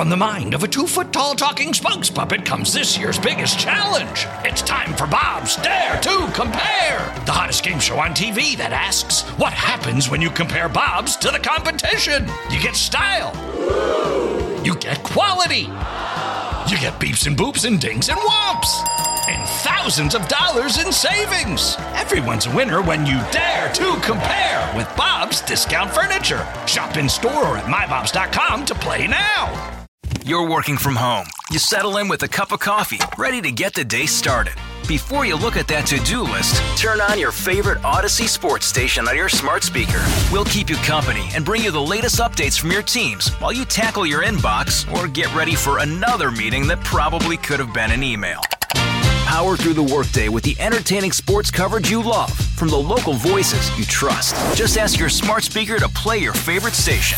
From the mind of a 2-foot-tall talking spokes puppet comes this year's biggest challenge. It's time for Bob's Dare to Compare, the hottest game show on TV that asks, what happens when you compare Bob's to the competition? You get style. You get quality. You get beeps and boops and dings and whomps. And thousands of dollars in savings. Everyone's a winner when you dare to compare with Bob's Discount Furniture. Shop in store or at mybobs.com to play now. You're working from home. You settle in with a cup of coffee, ready to get the day started. Before you look at that to-do list, turn on your favorite Odyssey sports station on your smart speaker. We'll keep you company and bring you the latest updates from your teams while you tackle your inbox or get ready for another meeting that probably could have been an email. Power through the workday with the entertaining sports coverage you love from the local voices you trust. Just ask your smart speaker to play your favorite station.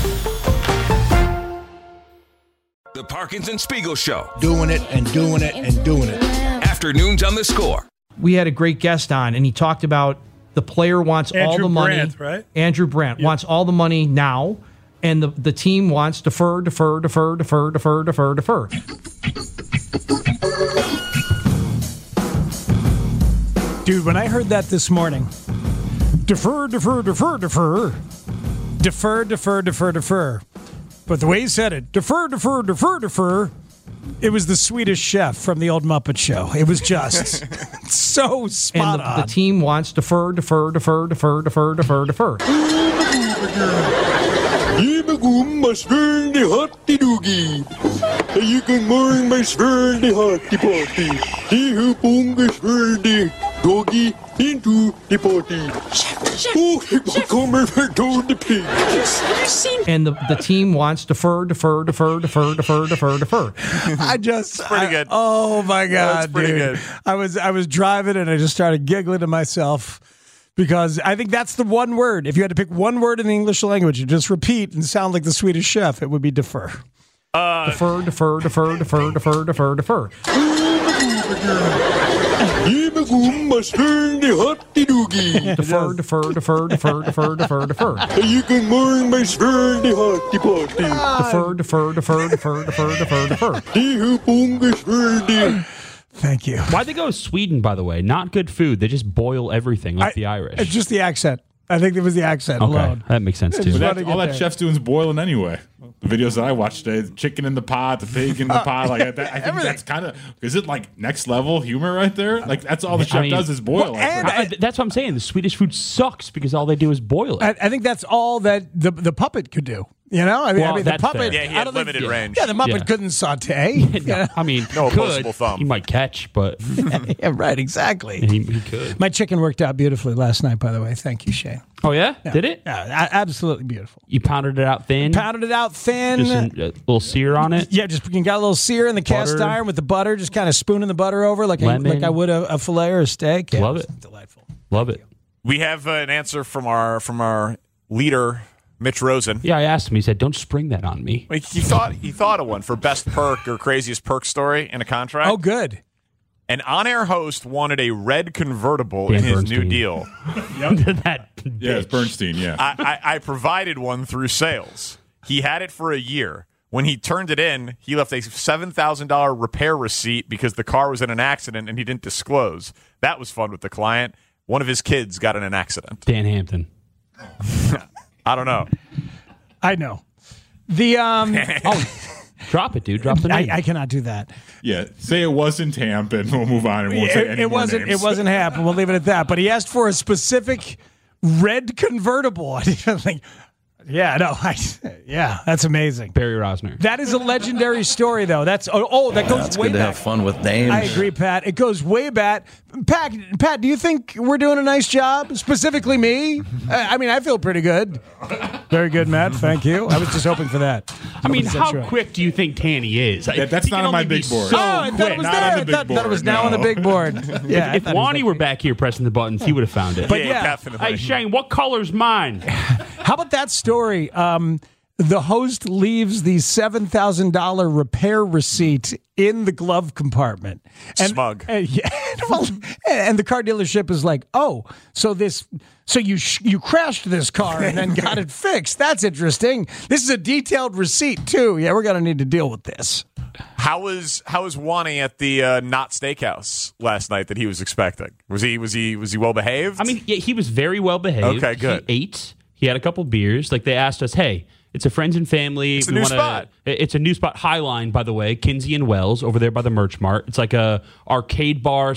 The Parkinson Spiegel Show. Doing it and doing it and doing it. Afternoons on The Score. We had a great guest on, and he talked about the player wants all the money. Brandt, right? Andrew Brandt wants all the money now, and the team wants defer. Dude, when I heard that this morning, defer. But the way he said it, defer, it was the Swedish Chef from the old Muppet Show. It was just so spot on. The team wants defer. Doggy into the party. And the team wants defer. I just pretty good. Oh my God, That's pretty dude. good. I was driving and I just started giggling to myself because I think that's the one word. If you had to pick one word in the English language and just repeat and sound like the Swedish Chef, it would be defer. Defer. You can mourn my spur the hotty potty. Defer. Thank you. Why'd they go to Sweden, by the way? Not good food. They just boil everything like the Irish. It's just the accent. I think it was the accent alone. That makes sense too. But all that chef's doing is boiling anyway. The videos that I watched today, the chicken in the pot, the pig in the pot, like that, I think that's kind of, is it like next level humor right there? Like that's all the chef does is boil. That's what I'm saying. The Swedish food sucks because all they do is boil it. I think that's all that the puppet could do. You know, I mean, the puppet. Yeah, he had limited range. Yeah, the Muppet couldn't saute. I mean, no opposable thumb. He might catch, but yeah, right, exactly. He could. My chicken worked out beautifully last night, by the way. Thank you, Shane. Oh yeah, did it? Yeah, absolutely beautiful. You pounded it out thin. Just a little sear on it. Yeah, just you got a little sear in the cast iron with the butter. Just kind of spooning the butter over like I would a fillet or a steak. Yeah, love it. Delightful. Love it. We have an answer from our leader, Mitch Rosen. Yeah, I asked him. He said, "Don't spring that on me." Like, he thought of one for best perk or craziest perk story in a contract. Oh, good. An on-air host wanted a red convertible in his new deal. It's Bernstein. Yeah, I provided one through sales. He had it for a year. When he turned it in, he left a $7,000 repair receipt because the car was in an accident and he didn't disclose. That was fun with the client. One of his kids got in an accident. Dan Hampton. I don't know. I know. The drop it, dude. Drop the name. I cannot do that. Yeah, say it wasn't Hamp, and we'll move on. And won't say any more names. It wasn't Hamp, and we'll leave it at that. But he asked for a specific red convertible. I didn't think. Yeah, no, that's amazing. Barry Rosner. That is a legendary story, though. That goes way good back. to have fun with names. I agree, Pat. It goes way back. Pat, do you think we're doing a nice job? Specifically me? I mean, I feel pretty good. Very good, Matt. Thank you. I was just hoping for that. I mean, how quick do you think Tanny is? That's not on my big board. I thought it was there. I thought it was now on the big board. Yeah. If Wani were back here pressing the buttons, he would have found it. But yeah. Definitely. Hey, Shane, what color's mine? How about that story? the host leaves the $7,000 repair receipt in the glove compartment. Smug. And the car dealership is like, oh, so you crashed this car and then got it fixed. That's interesting. This is a detailed receipt too. Yeah, we're gonna need to deal with this. How was Wani at the not steakhouse last night that he was expecting? Was he well behaved? I mean, yeah, he was very well behaved. Okay, good. He ate. He had a couple beers. Like, they asked us, hey, it's a friends and family. It's a new spot. It's a new spot. Highline, by the way, Kinsey and Wells over there by the Merch Mart. It's like a arcade bar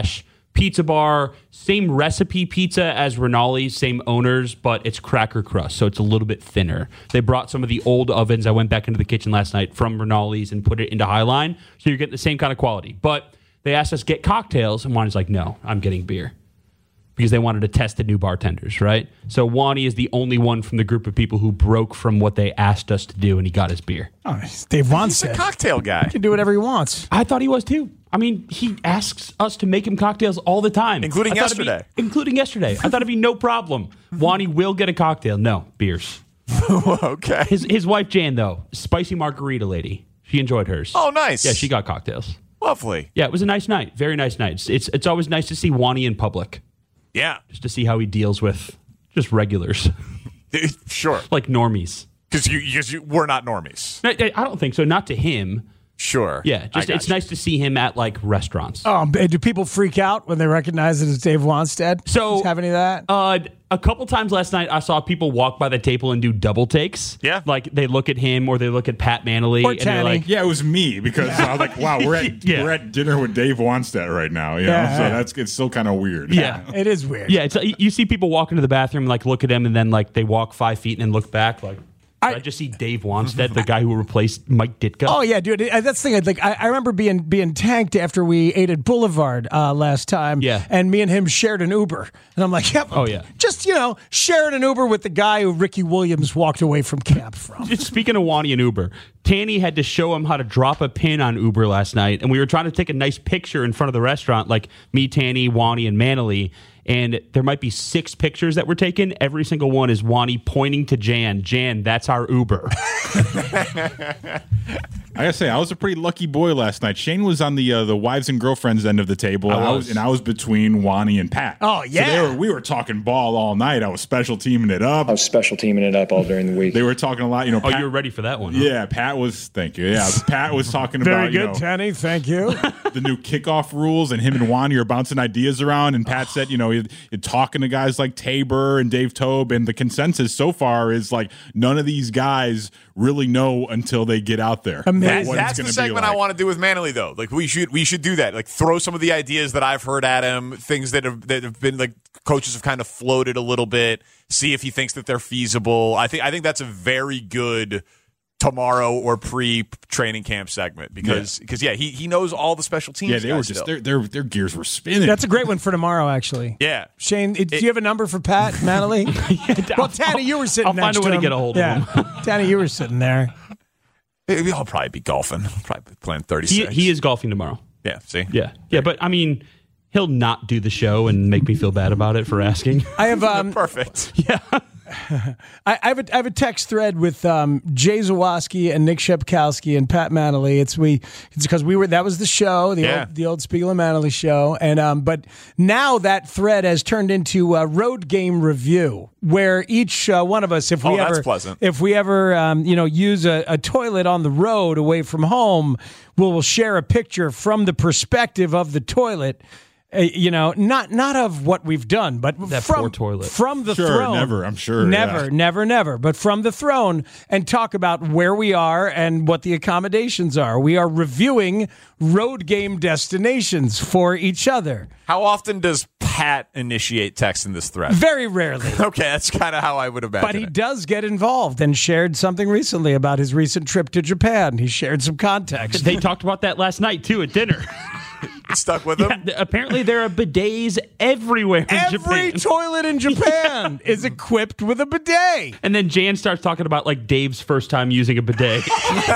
/ pizza bar. Same recipe pizza as Rinaldi's, same owners, but it's cracker crust, so it's a little bit thinner. They brought some of the old ovens. I went back into the kitchen last night from Rinaldi's and put it into Highline, so you're getting the same kind of quality. But they asked us to get cocktails, and Wani's like, no, I'm getting beer. Because they wanted to test the new bartenders, right? So Wani is the only one from the group of people who broke from what they asked us to do, and he got his beer. Oh, Dave wants He's a cocktail guy. He can do whatever he wants. I thought he was too. I mean, he asks us to make him cocktails all the time. Including yesterday. Including yesterday. I thought it'd be no problem. Wani will get a cocktail. No, beers. Okay. His wife, Jan, though, spicy margarita lady. She enjoyed hers. Oh, nice. Yeah, she got cocktails. Lovely. Yeah, it was a nice night. Very nice night. It's always nice to see Wani in public. Yeah. Just to see how he deals with just regulars. Sure. Like normies. Because we're not normies. I don't think so. Not to him. Sure. Yeah, just it's nice to see him at like restaurants. Do people freak out when they recognize that it's Dave Wanstead? So, have any of that? A couple times last night, I saw people walk by the table and do double takes. Yeah. Like they look at him or they look at Pat Manley. Or and they're like, Yeah, it was me because I was like, wow, we're at dinner with Dave Wanstead right now. You know? So it's still kind of weird. Yeah. It is weird. Yeah, it's you see people walk into the bathroom, like look at him, and then like they walk 5 feet and then look back, like. I just see Dave Wanstead, the guy who replaced Mike Ditka. Oh yeah, dude. That's the thing. Like, I remember being tanked after we ate at Boulevard last time. Yeah. And me and him shared an Uber, and I'm like, yep. Oh yeah. Just sharing an Uber with the guy who Ricky Williams walked away from camp from. Speaking of Wani and Uber, Tanny had to show him how to drop a pin on Uber last night, and we were trying to take a nice picture in front of the restaurant, like me, Tanny, Wani, and Manley. And there might be 6 pictures that were taken. Every single one is Wani pointing to Jan. Jan, that's our Uber. I gotta say, I was a pretty lucky boy last night. Shane was on the wives and girlfriends end of the table. I was between Wani and Pat. Oh yeah, so we were talking ball all night. I was special teaming it up. all during the week. They were talking a lot. Oh, Pat, you were ready for that one? Huh? Yeah, Pat was. Thank you. Yeah, Pat was talking very about good, Tanny. Thank you. The new kickoff rules, and him and Wani are bouncing ideas around. And Pat said, you're talking to guys like Tabor and Dave Tobe, and the consensus so far is like none of these guys really know until they get out there. That's the segment I want to do with Manley, though. Like we should do that. Like throw some of the ideas that I've heard at him, things that have been like coaches have kind of floated a little bit. See if he thinks that they're feasible. I think that's a very good tomorrow or pre-training camp segment because he knows all the special teams. Yeah, they were just their gears were spinning. That's a great one for tomorrow, actually. Yeah, Shane, do you have a number for Pat Manley? Well, Tanny, you were sitting. I'll find a way to get a hold of him. Tanny, you were sitting there. I'll probably be golfing. I'll probably be playing 36. He is golfing tomorrow. Yeah, see? Yeah, but I mean, he'll not do the show and make me feel bad about it for asking. I have perfect. Yeah. I have a text thread with Jay Zawoski and Nick Shepkowski and Pat Manley. It's because that was the show, the old Spiegel and Manley show, and but now that thread has turned into a road game review where each one of us, if we ever use a toilet on the road away from home, we'll share a picture from the perspective of the toilet. Not of what we've done, but that poor toilet. From the throne. Never, I'm sure. Never. But from the throne and talk about where we are and what the accommodations are. We are reviewing road game destinations for each other. How often does Pat initiate text in this thread? Very rarely. Okay, that's kind of how I would imagine. But he does get involved and shared something recently about his recent trip to Japan. He shared some context. They talked about that last night, too, at dinner. Stuck with him? Yeah, apparently there are bidets everywhere in Japan. Every toilet in Japan is equipped with a bidet. And then Jan starts talking about like Dave's first time using a bidet.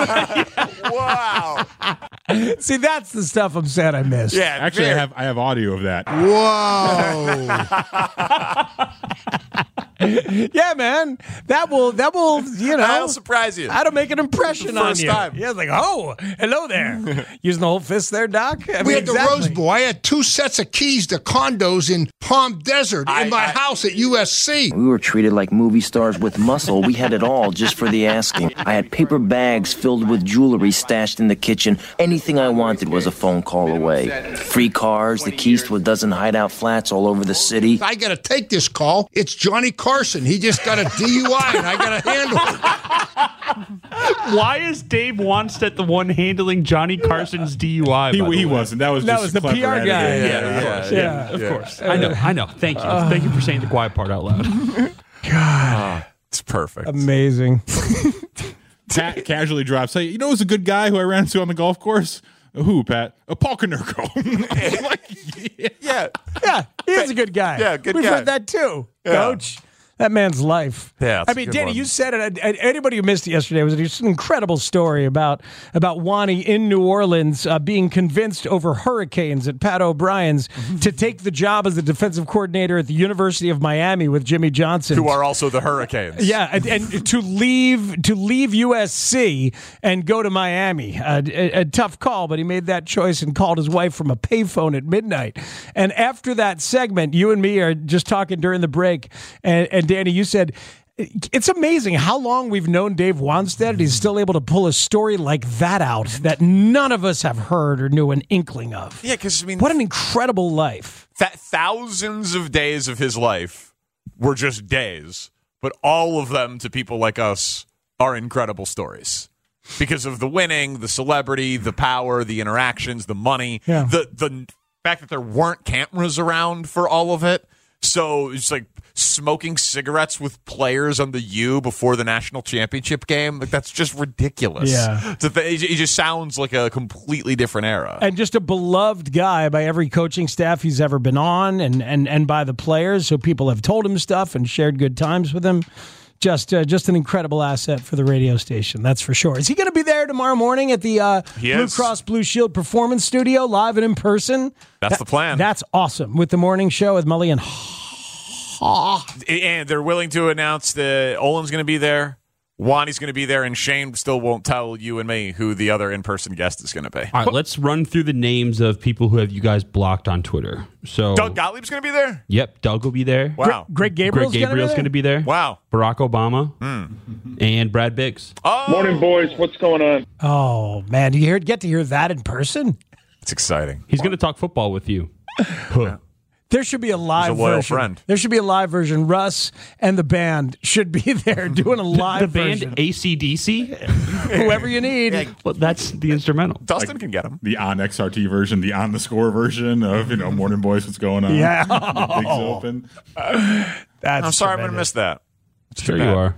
Wow. See, that's the stuff I'm sad I missed. Yeah, actually, I have audio of that. Whoa. Yeah, man. That will, That'll surprise you. That'll make an impression The on first you. time. Yeah, like, oh, hello there. Using the whole fist there, Doc. We had the Rose Bowl. I had 2 sets of keys to condos in Palm Desert in my house at USC. We were treated like movie stars with muscle. We had it all just for the asking. I had paper bags filled with jewelry stashed in the kitchen. Anything I wanted was a phone call away. Free cars, the keys to a dozen hideout flats all over the city. I got to take this call. It's Johnny Carson. He just got a DUI, and I got to handle it. Why is Dave Wanstead the one handling Johnny Carson's DUI? He wasn't. That was the PR guy. Yeah, of course. I know. Thank you. Thank you for saying the quiet part out loud. God. It's perfect. Amazing. Pat casually drops, hey, you know who's a good guy who I ran into on the golf course? Who, Pat? Paul Konerko. Yeah. Yeah, he is a good guy. Yeah, good We've guy. heard that too, Yeah. Coach. That man's life. Yeah, I mean, Danny, you said it. Anybody who missed it yesterday, it was just an incredible story about Wani in New Orleans being convinced over hurricanes at Pat O'Brien's to take the job as the defensive coordinator at the University of Miami with Jimmy Johnson, who are also the Hurricanes. Yeah, and to leave USC and go to Miami. A tough call, but he made that choice and called his wife from a payphone at midnight. And after that segment, you and me are just talking during the break, and Danny, you said it's amazing how long we've known Dave Wanstead. He's still able to pull a story like that out that none of us have heard or knew an inkling of. Yeah, because, I mean, what an incredible life. Thousands of days of his life were just days, but all of them to people like us are incredible stories because of the winning, the celebrity, the power, the interactions, the money, the fact that there weren't cameras around for all of it. So it's like smoking cigarettes with players on the U before the national championship game. Like, that's just ridiculous. Yeah. He just sounds like a completely different era. And just a beloved guy by every coaching staff he's ever been on and by the players. So people have told him stuff and shared good times with him. Just an incredible asset for the radio station, that's for sure. Is he going to be there tomorrow morning at the Blue Cross Blue Shield Performance Studio, live and in person? That's the plan. That's awesome. With the morning show with Mully and And they're willing to announce that Olin's going to be there, Wani's going to be there, and Shane still won't tell you and me who the other in-person guest is going to be. All right, let's run through the names of people who have you guys blocked on Twitter. So Doug Gottlieb's going to be there? Yep, Doug will be there. Wow. Greg Gabriel's going to be there. Wow. Barack Obama and Brad Biggs. Oh. Morning, boys. What's going on? Oh, man. You get to hear that in person? It's exciting. He's going to talk football with you. There should be a live He's a loyal version. friend. There should be a live version. Russ and the band should be there doing a live version. The band AC/DC? Whoever you need. Well, that's the instrumental. Dustin can get him. The on XRT version, the on the score version of Morning Boys, what's going on? Yeah. Bigs open. That's I'm sorry, I'm going to tremendous. miss that. Sure you are.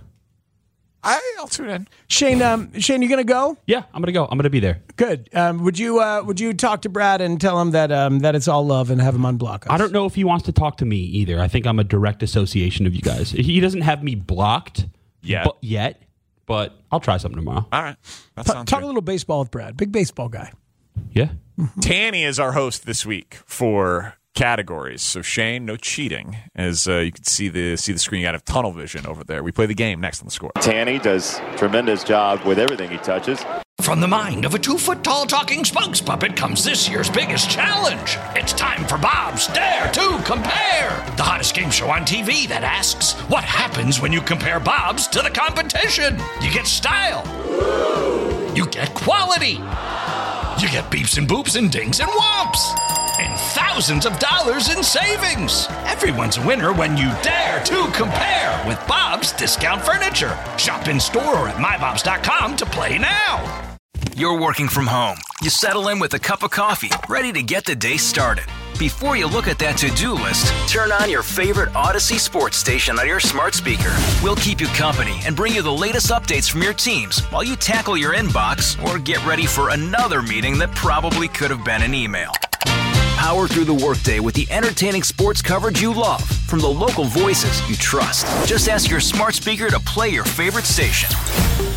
I'll tune in. Shane, you gonna go? Yeah, I'm gonna go. I'm gonna be there. Good. Would you talk to Brad and tell him that it's all love and have him unblock us? I don't know if he wants to talk to me either. I think I'm a direct association of you guys. He doesn't have me blocked yet, but I'll try something tomorrow. All right. That sounds Talk good. a little baseball with Brad. Big baseball guy. Yeah. Tanny is our host this week for categories. So Shane, no cheating, as you can see the screen. You got to have tunnel vision over there. We play the game next on the score. Tanny does tremendous job with everything he touches. From the mind of a 2-foot-tall talking spokes puppet comes this year's biggest challenge. It's time for Bob's Dare to Compare, the hottest game show on TV that asks, what happens when you compare Bob's to the competition? You get style. You get quality. You get beeps and boops and dings and whomps. And thousands of dollars in savings. Everyone's a winner when you dare to compare with Bob's Discount Furniture. Shop in store or at mybobs.com to play now. You're working from home. You settle in with a cup of coffee, ready to get the day started. Before you look at that to-do list, turn on your favorite Odyssey sports station on your smart speaker. We'll keep you company and bring you the latest updates from your teams while you tackle your inbox or get ready for another meeting that probably could have been an email. Power through the workday with the entertaining sports coverage you love from the local voices you trust. Just ask your smart speaker to play your favorite station.